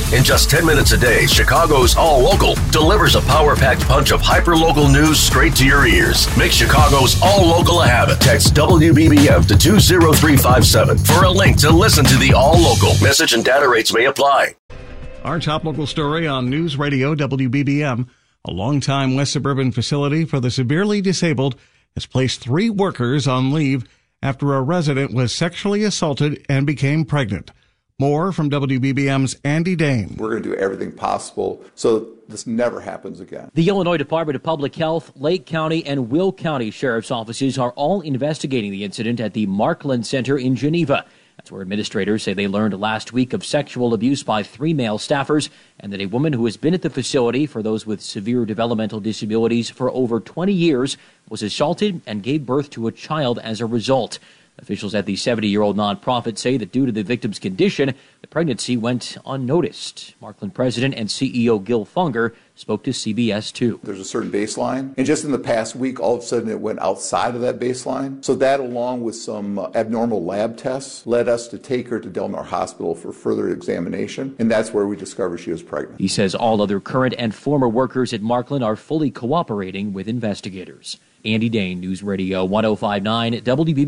In just 10 minutes a day, Chicago's All Local delivers a power-packed punch of hyper-local news straight to your ears. Make Chicago's All Local a habit. Text WBBM to 20357 for a link to listen to the All Local. Message and data rates may apply. Our top local story on News Radio WBBM. A longtime West Suburban facility for the severely disabled has placed 3 workers on leave after a resident was sexually assaulted and became pregnant. More from WBBM's Andy Dane. We're going to do everything possible so this never happens again. The Illinois Department of Public Health, Lake County, and Will County Sheriff's offices are all investigating the incident at the Markland Center in Geneva. That's where administrators say they learned last week of sexual abuse by 3 male staffers and that a woman who has been at the facility for those with severe developmental disabilities for over 20 years was assaulted and gave birth to a child as a result. Officials at the 70-year-old nonprofit say that due to the victim's condition, the pregnancy went unnoticed. Markland President and CEO Gil Funger spoke to CBS 2. There's a certain baseline, and just in the past week, all of a sudden it went outside of that baseline. So that, along with some abnormal lab tests, led us to take her to Del Mar Hospital for further examination, and that's where we discovered she was pregnant. He says all other current and former workers at Markland are fully cooperating with investigators. Andy Dane, News Radio 105.9 WBBM.